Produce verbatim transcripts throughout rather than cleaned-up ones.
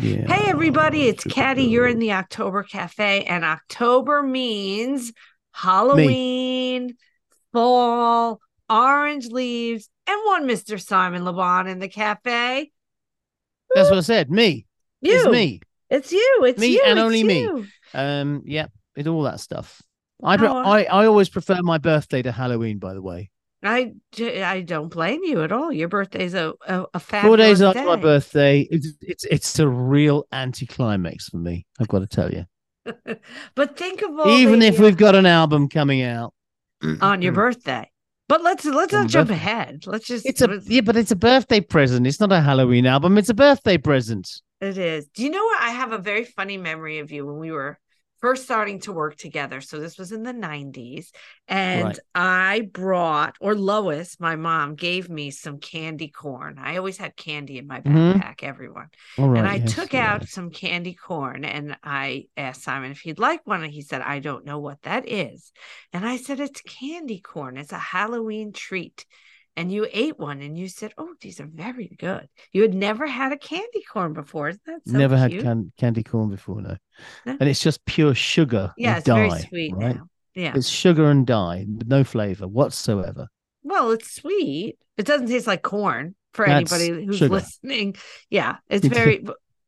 Yeah. Hey, everybody, it's Super Caddy. You're in cool. the October Cafe, and October means Me. Halloween, fall, orange leaves, and one Mister Simon LeBon in the cafe. That's what I said. Me. It's You. me. It's you. It's Me you. and It's only me. you. Um, yeah, with all that stuff. I, pre- Oh, uh, I I always prefer my birthday to Halloween, by the way. I, I don't blame you at all. Your birthday's a, a, a Four days fabulous after my day. birthday, it's it's it's a real anticlimax for me. I've got to tell you. But think of all Even if the uh, we've got an album coming out on your on birthday. But let's let's my not jump birthday, ahead. Let's just it's a yeah, but it's a birthday present. It's not a Halloween album. It's a birthday present. It is. Do you know what? I have a very funny memory of you when we were first starting to work together. So this was in the nineties. And Right. I brought, or Lois, my mom, gave me some candy corn. I always had candy in my Mm-hmm. backpack, everyone. All And right. I Yes. took out Yes. some candy corn and I asked Simon if he'd like one. And he said, I don't know what that is. And I said, it's candy corn. It's a Halloween treat. And you ate one and you said, oh, these are very good. You had never had a candy corn before. Isn't that so Never had cute? can- candy corn before, no. No? And it's just pure sugar Yeah, and it's very dye, sweet right? now. Yeah. It's sugar and dye, no flavor whatsoever. Well, it's sweet. It doesn't taste like corn for anybody That's who's sugar. listening. Yeah, it's very,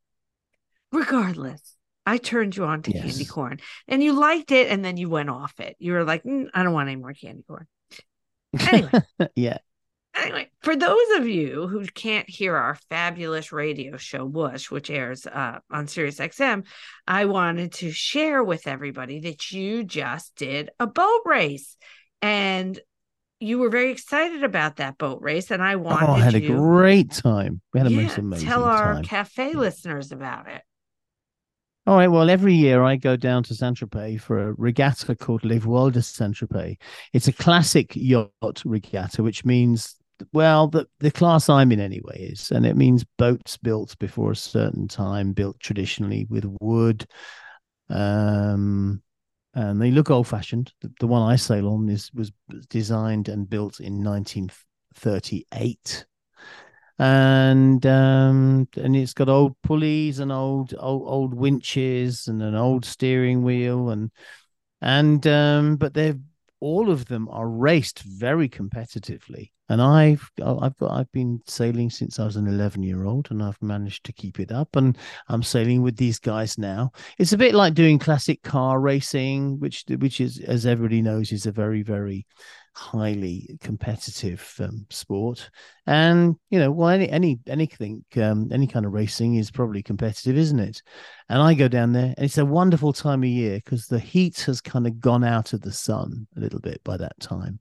regardless. I turned you on to candy Yes. corn and you liked it and then you went off it. You were like, mm, I don't want any more candy corn. Anyway, Yeah. anyway, for those of you who can't hear our fabulous radio show, Bush, which airs uh, on Sirius X M, I wanted to share with everybody that you just did a boat race. And you were very excited about that boat race. And I Oh, I wanted had a you, great time. We had a most yeah, tell amazing our time. cafe Yeah. listeners about it. All right. Well, every year I go down to Saint Tropez for a regatta called Les Voiles de Saint Tropez. It's a classic yacht regatta, which means, well, the, the class I'm in anyway is, and it means boats built before a certain time, built traditionally with wood. Um, and they look old fashioned. The, the one I sail on is was designed and built in nineteen thirty-eight. And um and it's got old pulleys and old old old winches and an old steering wheel and and um but they're all of them are raced very competitively, and i've i've got i've been sailing since I was an eleven year old, and I've managed to keep it up, and I'm sailing with these guys now. It's a bit like doing classic car racing, which which is, as everybody knows, is a very very highly competitive um, sport. And you know, well, any any anything um, any kind of racing is probably competitive, isn't it? And I go down there, and it's a wonderful time of year because the heat has kind of gone out of the sun a little bit by that time.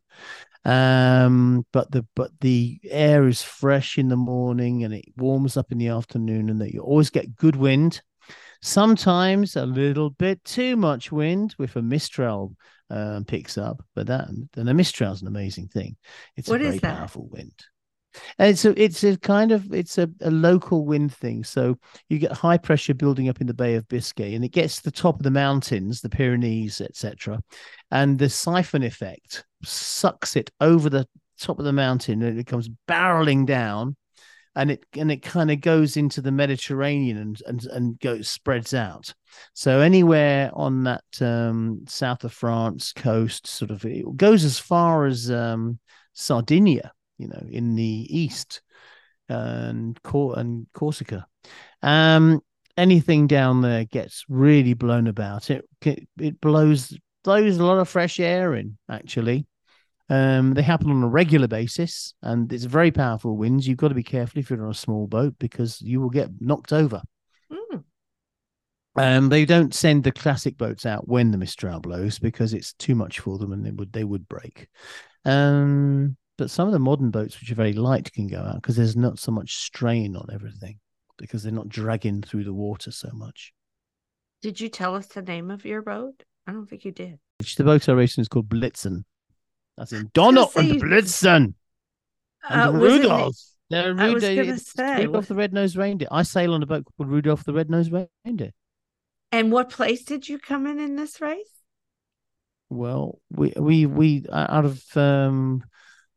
Um, but the but the air is fresh in the morning, and it warms up in the afternoon, and that you always get good wind. Sometimes a little bit too much wind if a mistral um, picks up, but that and a mistral is an amazing thing. It's a What very is that? powerful wind. And it's a it's a kind of it's a, a local wind thing. So you get high pressure building up in the Bay of Biscay, and it gets to the top of the mountains, the Pyrenees, et cetera. And the siphon effect sucks it over the top of the mountain, and it comes barreling down, and it and it kind of goes into the Mediterranean and and and goes spreads out. So anywhere on that um, south of France coast, sort of, it goes as far as um, Sardinia, you know, in the east, and Cor- and Corsica. Um, Anything down there gets really blown about. It it blows blows a lot of fresh air in, actually. Um, they happen on a regular basis, and it's very powerful winds. You've got to be careful if you're on a small boat because you will get knocked over. Mm. Um, they don't send the classic boats out when the Mistral blows because it's too much for them, and they would they would break. Um, but some of the modern boats, which are very light, can go out because there's not so much strain on everything because they're not dragging through the water so much. Did you tell us the name of your boat? I don't think you did. Which the boat I racing is called Blitzen. That's in I was gonna Donner and say, Blitzen and uh, was it? Rudolph. They're I Rud- was gonna it's say, Rudolph was, the Red-Nosed Reindeer. I sail on a boat called Rudolph the Red-Nosed Reindeer. and what place did you come in in this race? Well, we we we out of um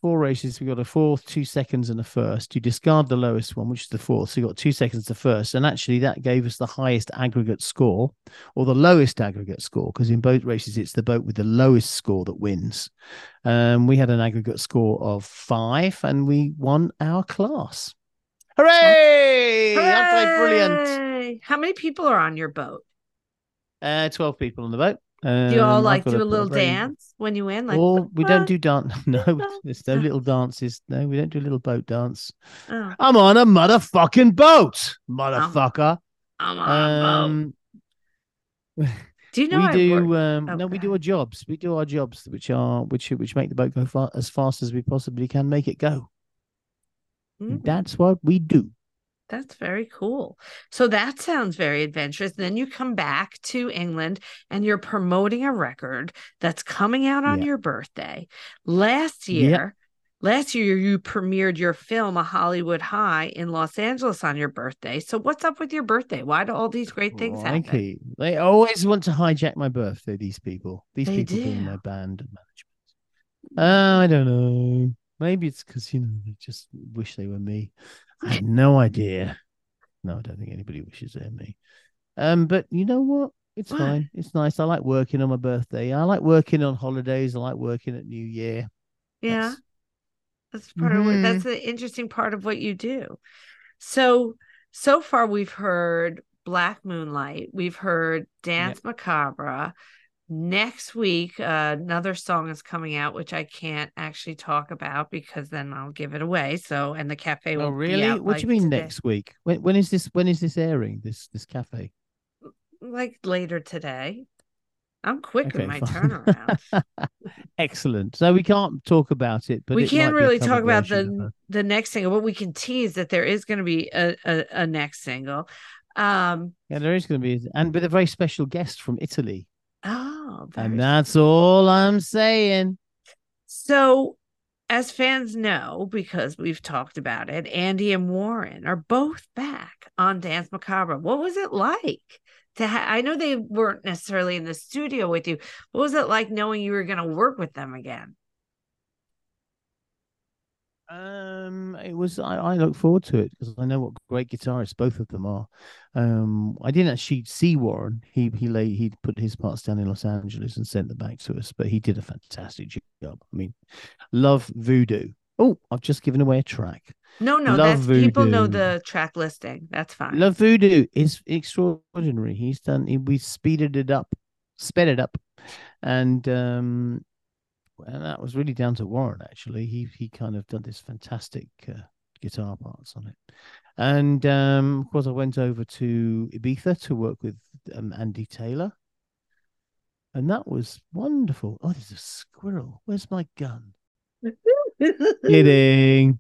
four races. We got a fourth, two seconds, and a first. You discard the lowest one, which is the fourth. So you got two seconds to first, and actually that gave us the highest aggregate score, or the lowest aggregate score, because in boat races it's the boat with the lowest score that wins. Um, we had an aggregate score of five, and we won our class. Hooray! Hooray! I played brilliant. How many people are on your boat? Uh, twelve people on the boat. Um, Do you all like do a, a little very... dance when you win? Like, oh, we don't do dance. No, there's no little dances. No, we don't do a little boat dance. Oh. I'm on a motherfucking boat, motherfucker. I'm, I'm on um, a boat. Do you know we I do? Um, okay. No, we do our jobs. We do our jobs, which are which which make the boat go far, as fast as we possibly can make it go. Mm-hmm. That's what we do. That's very cool. So that sounds very adventurous. Then you come back to England and you're promoting a record that's coming out on yeah. your birthday. Last year, yep. last year you premiered your film, A Hollywood High, in Los Angeles on your birthday. So what's up with your birthday? Why do all these great things Crikey. happen? They always want to hijack my birthday, these people. These they people do. being my band management. Uh, I don't know. Maybe it's because, you know, they just wish they were me. I have no idea. No, I don't think anybody wishes they're me. Um, but you know what? It's what? fine. It's nice. I like working on my birthday. I like working on holidays. I like working at New Year. Yeah. That's, that's part mm-hmm. of what that's the interesting part of what you do. So so far we've heard Black Moonlight. We've heard Dance yep. Macabre. Next week, uh, another song is coming out, which I can't actually talk about because then I'll give it away. So, and the cafe will. Oh, really? Be out what like do you mean today. next week? When when is this? When is this airing? This this cafe? Like later today. I'm quick okay, in my fine. turnaround. Excellent. So we can't talk about it, but we it can't really talk about the the next single, but we can tease that there is going to be a, a a next single. Um, yeah, there is going to be, and with a very special guest from Italy. Oh, and that's all I'm saying. So, as fans know, because we've talked about it, Andy and Warren are both back on Dance Macabre. What was it like to ha- I know they weren't necessarily in the studio with you. What was it like knowing you were going to work with them again? Um, it was. I, I look forward to it because I know what great guitarists both of them are. Um, I didn't actually see Warren. He he lay he put his parts down in Los Angeles and sent them back to us, but he did a fantastic job. I mean, love Voodoo. Oh, I've just given away a track. No, no, love that's Voodoo. People know the track listing. That's fine. Love Voodoo is extraordinary. He's done. He, we speeded it up, sped it up, and um. And that was really down to Warren, actually. He he kind of done this fantastic uh, guitar parts on it. And, um, of course, I went over to Ibiza to work with um, Andy Taylor. And that was wonderful. Oh, there's a squirrel. Where's my gun? Kidding.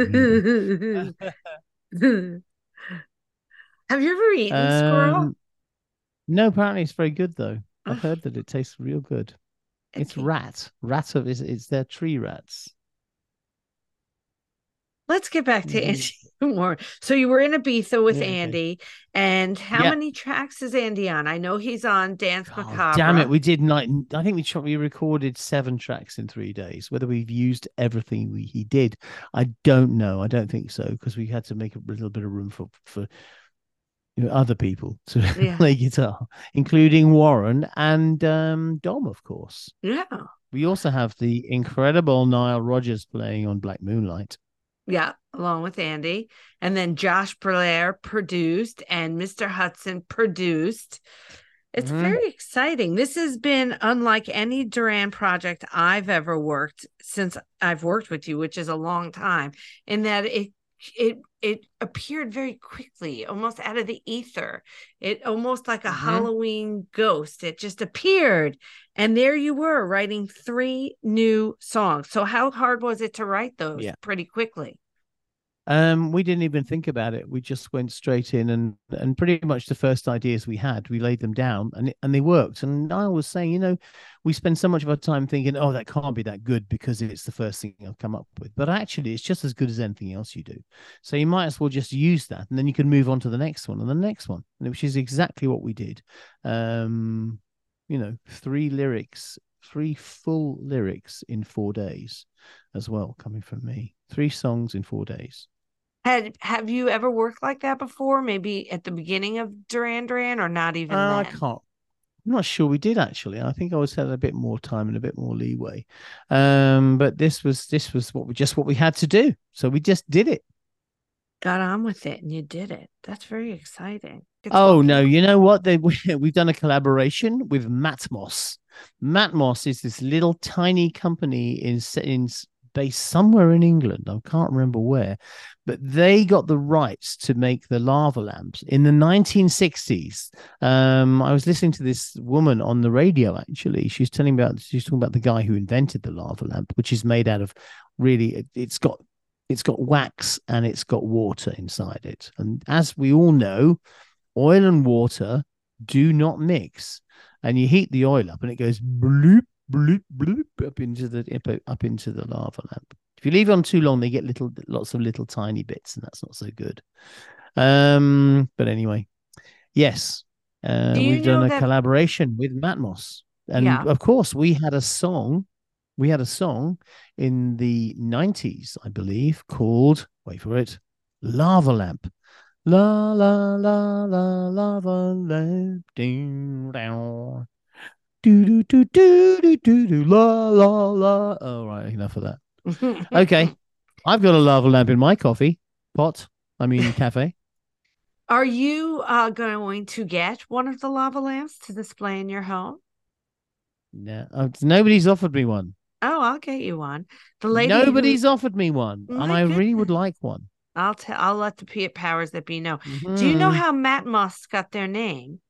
Have you ever eaten um, squirrel? No, apparently it's very good, though. I've heard that it tastes real good. It's okay. rat. Rat of it's, it's their tree rats. Let's get back to Andy more. So you were in Ibiza with yeah, Andy, okay. and how yeah. many tracks is Andy on? I know he's on Dance oh, Macabre. Damn it, we did like I think we we recorded seven tracks in three days. Whether we've used everything we he did, I don't know. I don't think so because we had to make a little bit of room for for. You know, other people to yeah. play guitar, including Warren and um, Dom, of course. Yeah. We also have the incredible Nile Rodgers playing on Black Moonlight. Yeah, along with Andy. And then Josh Blair produced and Mister Hudson produced. It's mm-hmm. very exciting. This has been unlike any Duran project I've ever worked since I've worked with you, which is a long time, in that it it it appeared very quickly, almost out of the ether. It almost like a mm-hmm. Halloween ghost. It just appeared. And there you were writing three new songs. So how hard was it to write those yeah. pretty quickly? Um, we didn't even think about it. We just went straight in and and pretty much the first ideas we had, we laid them down and and they worked. And I was saying, you know, we spend so much of our time thinking, oh, that can't be that good because it's the first thing I'll come up with. But actually, it's just as good as anything else you do. So you might as well just use that, and then you can move on to the next one and the next one, which is exactly what we did. Um, you know, three lyrics three full lyrics in four days as well, coming from me. Three songs in four days. Had have you ever worked like that before? Maybe at the beginning of Duran Duran, or not even Uh, I then? can't. I'm not sure we did actually. I think I was had a bit more time and a bit more leeway. Um, but this was this was what we just what we had to do. So we just did it. Got on with it and you did it. That's very exciting. It's Oh walking. no, you know what? They we, we've done a collaboration with Matmos. Matmos is this little tiny company in in based somewhere in England. I can't remember where, but they got the rights to make the lava lamps in the nineteen sixties. Um, I was listening to this woman on the radio. Actually, she's telling me about she's talking about the guy who invented the lava lamp, which is made out of really. It, it's got it's got wax and it's got water inside it, and as we all know, oil and water do not mix. And you heat the oil up and it goes bloop, bloop, bloop up into the up into the lava lamp. If you leave it on too long, they get little lots of little tiny bits, and that's not so good. Um, but anyway, yes. Uh, Do you we've done know a that? collaboration with Matmos. And Yeah. of course we had a song. We had a song in the nineties, I believe, called, wait for it, Lava Lamp. La la la la lava lamp, ding down, do do do do do do do la la la. All right, enough of that. Okay, I've got a lava lamp in my coffee pot. I mean cafe. Are you uh, going to get one of the lava lamps to display in your home? No, uh, nobody's offered me one. Oh, I'll get you one. The lady who, Nobody's offered me one, and my I really would goodness. like one. I'll tell. I'll let the P- powers that be know. Do you know Mhm. how Matmos got their name?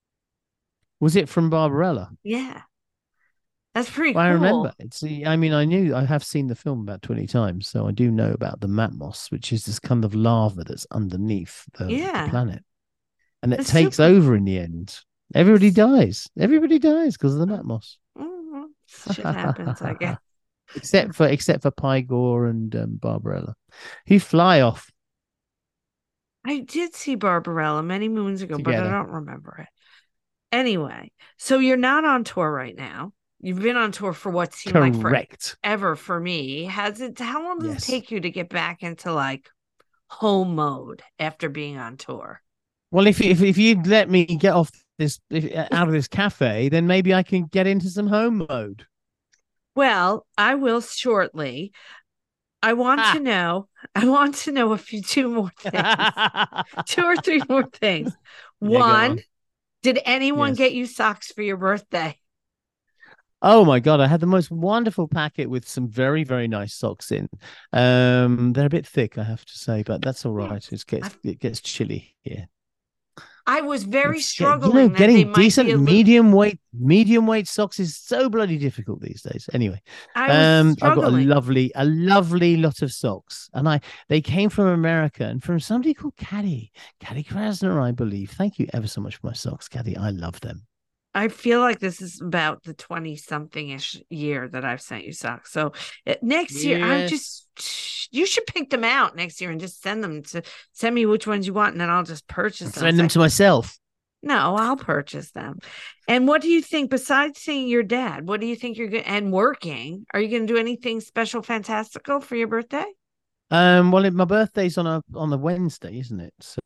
Was it from Barbarella? Yeah, that's pretty Well, I remember. cool. It's. I mean, I knew. I have seen the film about twenty times, so I do know about the Matmos, which is this kind of lava that's underneath the, the Yeah, planet, and it it's takes super. over in the end. Everybody dies. Everybody dies because of the Matmos. Mhm. Shit happens, I guess. except for except for Pygor and um, Barbarella, who fly off I did see Barbarella many moons ago, but I together. don't remember it. Anyway, so you're not on tour right now. You've been on tour for what seemed like Correct. forever for me. Has it? How long does it Yes. take you to get back into like home mode after being on tour? Well, if if if you'd let me get off this if, out of this cafe, then maybe I can get into some home mode. Well, I will shortly. I want Ah. to know. I want to know a few two more things, two or three more things. Yeah, go One, on. did anyone Yes. get you socks for your birthday? Oh my God, I had the most wonderful packet with some very, very nice socks in. Um, they're a bit thick, I have to say, but that's all right. It gets I've- it gets chilly here. I was very It's get, you know, struggling that they getting might be decent a little. medium weight medium weight socks is so bloody difficult these days. Anyway, I was um, I've got a struggling. lovely a lovely lot of socks, and I they came from America and from somebody called Caddy Caddy Krasner, I believe. Thank you ever so much for my socks, Caddy. I love them. I feel like this is about the twenty something ish year that I've sent you socks. So uh, next year, I'm just, you should pick them out next year and just send them to send me which ones you want. And then I'll just purchase them. Send them It's to like, myself. no, I'll purchase them. And what do you think, besides seeing your dad, what do you think you're going and working? Are you going to do anything special, fantastical for your birthday? Um, well, it, my birthday's on a on the Wednesday, isn't it? So,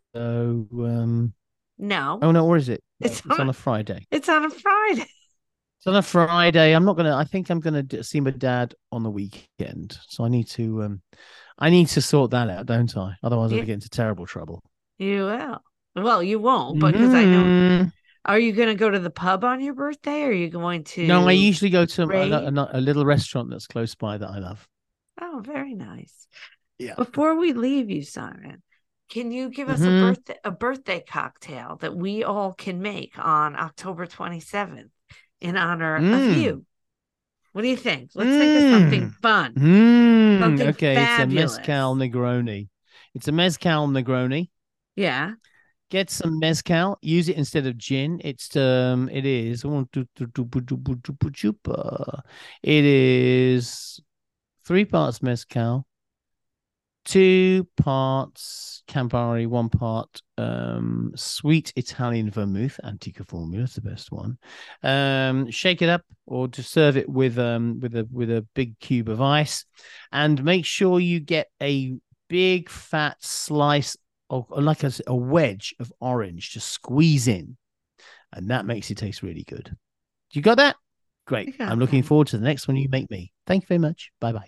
um, No, oh no, or is it? No, it's, it's on, on a, a Friday. it's on a Friday. It's on a Friday. I'm not gonna. I think I'm gonna d- see my dad on the weekend. So I need to. Um, I need to sort that out, don't I? Otherwise, I'll Yeah, get into terrible trouble. you will. Well, you won't because I know. Mhm. Are you going to go to the pub on your birthday? Or are you going No, I to usually go to a, rave? a, a little restaurant that's close by that I love. Oh, very nice. Yeah. Before we leave you, Simon, can you give us a Mhm. birthday a birthday cocktail that we all can make on October twenty-seventh in honor of Mm. you? What do you think? Let's think of something Mm. fun, Mm. something Okay, it's a fabulous. mezcal Negroni. It's a mezcal Negroni. Yeah. Get some mezcal. Use it instead of gin. It's um. It is. It is three parts mezcal, two parts Campari, one part um, sweet Italian vermouth, Antica Formula, it's the best one. Um, shake it up, or just serve it with um with a with a big cube of ice, and make sure you get a big fat slice of, like a, a wedge of orange to squeeze in, and that makes it taste really good. You got that? Great. I'm looking that. forward to the next one you make me. Thank you very much. Bye bye.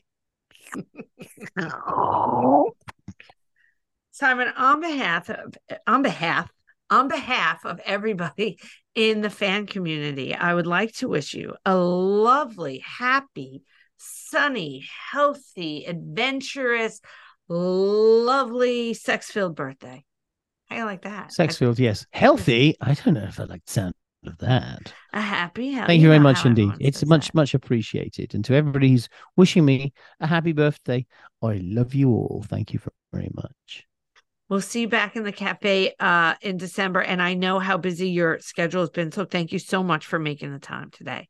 Simon, on behalf of on behalf on behalf of everybody in the fan community, I would like to wish you a lovely, happy, sunny, healthy, adventurous, lovely, sex-filled birthday. How you like that? Sex-filled, yes. Healthy. I don't know if I like the sound of that. A happy, healthy. Thank you very much indeed. It's much, that. much appreciated. And to everybody who's wishing me a happy birthday, I love you all. Thank you very much. We'll see you back in the cafe uh, in December. And I know how busy your schedule has been. So thank you so much for making the time today.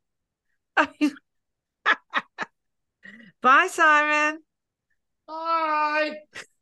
Bye, Simon. Bye.